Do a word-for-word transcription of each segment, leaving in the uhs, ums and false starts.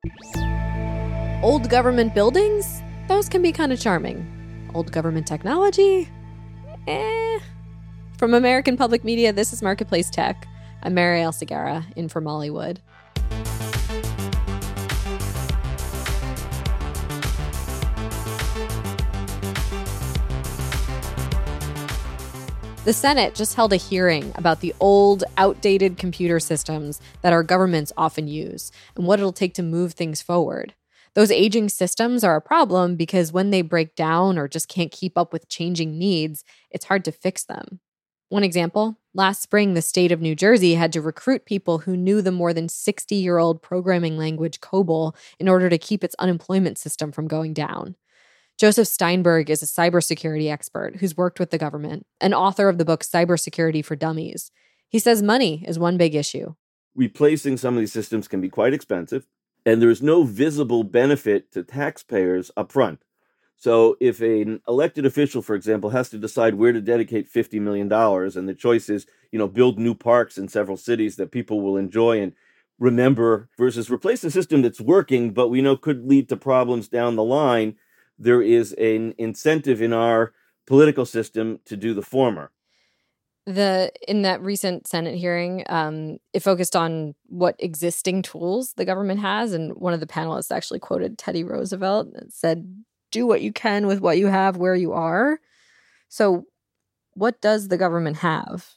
Old government buildings? Those can be kind of charming. Old government technology? Eh. From American Public Media, this is Marketplace Tech. I'm Marielle Segarra, in for Molly Wood. The Senate just held a hearing about the old, outdated computer systems that our governments often use and what it'll take to move things forward. Those aging systems are a problem because when they break down or just can't keep up with changing needs, it's hard to fix them. One example, last spring, the state of New Jersey had to recruit people who knew the more than sixty-year-old programming language COBOL in order to keep its unemployment system from going down. Joseph Steinberg is a cybersecurity expert who's worked with the government and author of the book Cybersecurity for Dummies. He says money is one big issue. Replacing some of these systems can be quite expensive, and there is no visible benefit to taxpayers up front. So if an elected official, for example, has to decide where to dedicate fifty million dollars, and the choice is, you know, build new parks in several cities that people will enjoy and remember versus replace a system that's working, but we know could lead to problems down the line, there is an incentive in our political system to do the former. The in that recent Senate hearing, um, it focused on what existing tools the government has, and one of the panelists actually quoted Teddy Roosevelt and said, "Do what you can with what you have where you are." So, what does the government have?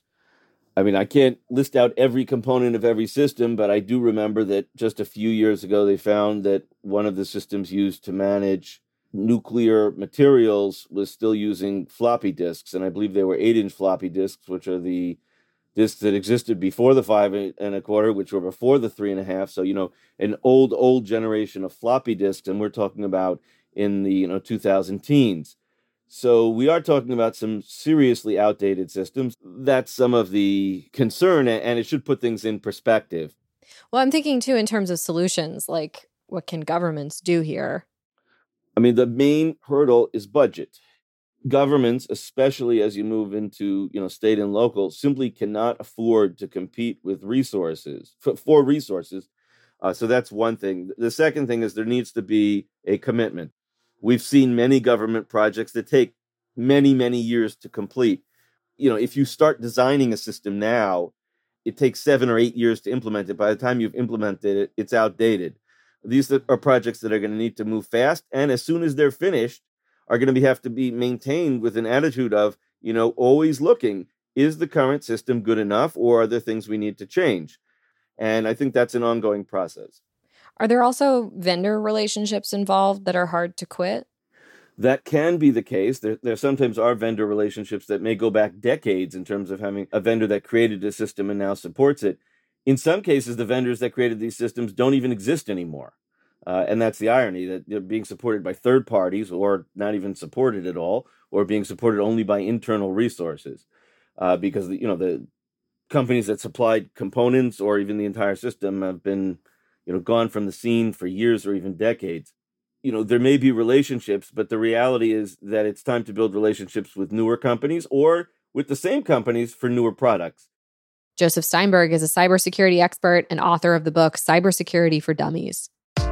I mean, I can't list out every component of every system, but I do remember that just a few years ago they found that one of the systems used to manage nuclear materials was still using floppy disks, and I believe they were eight-inch floppy disks, which are the disks that existed before the five and a quarter, which were before the three and a half. So, you know, an old, old generation of floppy disks, and we're talking about in the, you know, two thousand teens. So we are talking about some seriously outdated systems. That's some of the concern, and it should put things in perspective. Well, I'm thinking, too, in terms of solutions, like what can governments do here? I mean, the main hurdle is budget. Governments, especially as you move into, you know, state and local, simply cannot afford to compete with resources, for, for resources. Uh, so that's one thing. The second thing is there needs to be a commitment. We've seen many government projects that take many, many years to complete. You know, if you start designing a system now, it takes seven or eight years to implement it. By the time you've implemented it, it's outdated. These are projects that are going to need to move fast, and as soon as they're finished, are going to be, have to be maintained with an attitude of, you know, always looking, is the current system good enough, or are there things we need to change? And I think that's an ongoing process. Are there also vendor relationships involved that are hard to quit? That can be the case. There, there sometimes are vendor relationships that may go back decades in terms of having a vendor that created a system and now supports it. In some cases, the vendors that created these systems don't even exist anymore. Uh, and that's the irony, that they're being supported by third parties or not even supported at all, or being supported only by internal resources. Uh, because, you know, the companies that supplied components or even the entire system have been, you know, gone from the scene for years or even decades. You know, there may be relationships, but the reality is that it's time to build relationships with newer companies or with the same companies for newer products. Joseph Steinberg is a cybersecurity expert and author of the book Cybersecurity for Dummies.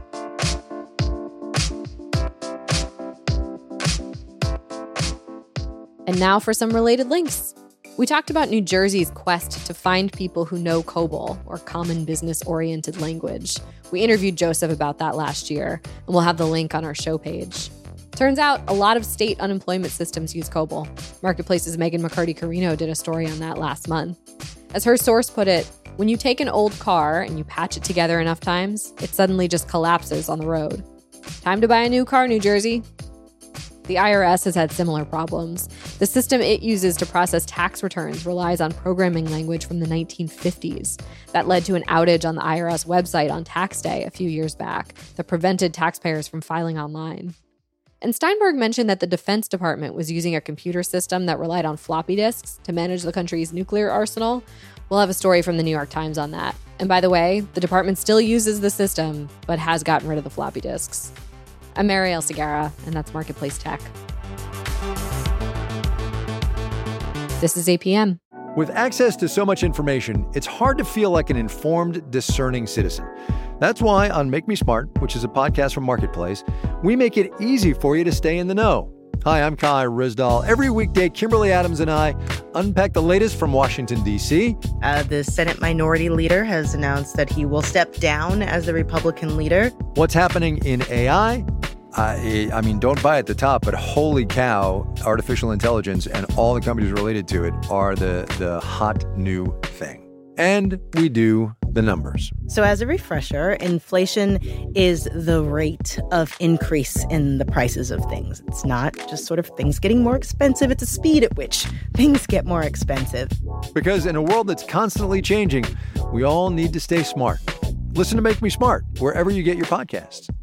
And now for some related links. We talked about New Jersey's quest to find people who know COBOL, or Common Business-Oriented Language. We interviewed Joseph about that last year, and we'll have the link on our show page. Turns out a lot of state unemployment systems use COBOL. Marketplace's Megan McCarty-Carino did a story on that last month. As her source put it, when you take an old car and you patch it together enough times, it suddenly just collapses on the road. Time to buy a new car, New Jersey. The I R S has had similar problems. The system it uses to process tax returns relies on programming language from the nineteen fifties. That led to an outage on the I R S website on tax day a few years back that prevented taxpayers from filing online. And Steinberg mentioned that the Defense Department was using a computer system that relied on floppy disks to manage the country's nuclear arsenal. We'll have a story from the New York Times on that. And by the way, the department still uses the system, but has gotten rid of the floppy disks. I'm Marielle Segarra, and that's Marketplace Tech. This is A P M. With access to so much information, it's hard to feel like an informed, discerning citizen. That's why on Make Me Smart, which is a podcast from Marketplace, we make it easy for you to stay in the know. Hi, I'm Kai Ryssdal. Every weekday, Kimberly Adams and I unpack the latest from Washington, D C. Uh, the Senate Minority Leader has announced that he will step down as the Republican leader. What's happening in A I? I, I mean, don't buy at the top, but holy cow, artificial intelligence and all the companies related to it are the, the hot new thing. And we do the numbers. So as a refresher, inflation is the rate of increase in the prices of things. It's not just sort of things getting more expensive. It's the speed at which things get more expensive. Because in a world that's constantly changing, we all need to stay smart. Listen to Make Me Smart wherever you get your podcasts.